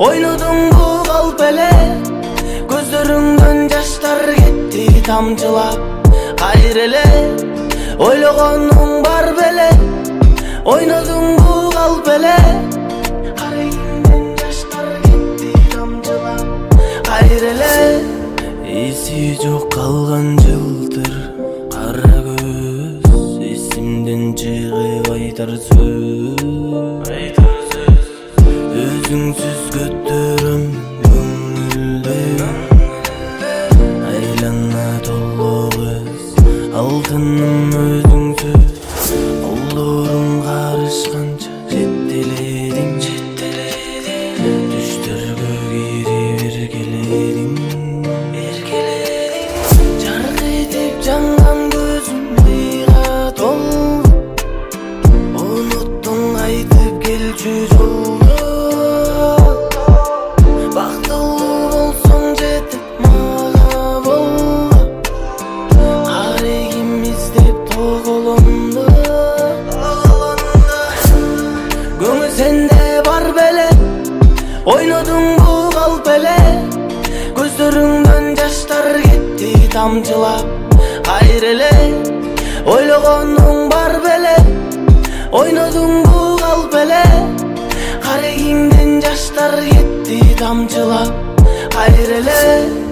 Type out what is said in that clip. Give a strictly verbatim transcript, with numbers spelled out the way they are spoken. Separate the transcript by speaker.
Speaker 1: ойнодуң бу калп эле, көздөрүңдөн жаштар кетти тамчылап. Кайра эле ойлогонуң бар беле, ойнодуң бу калп эле, карайымдын жаштар кетти тамчылап. Кайра эле эси жок калган жылтыр кара көз, эсимден чыгып айтар сөз, өзүңсүз көтөрөм көңүлдү, айлана толо кыз алтыным өзүңсүз. Колдоруң карышканча жеттеледиң, түштөргө кирип эркеледиң, жарк этип жанган көзүм мыйга толду, унуттуң айтып келчү жолду. Бактылуу болсоң жетип мага болду, карегим издеп тоголонду. Көңүл сенде бар беле, ойнодуң бу калп эле, көздөрүңдөн жаштар кетти тамчылап. Кайра эле ойлогонуң бар беле, ойнодуң бу калп эле, карегимден жаштар кетти тамчылап. Кайра эле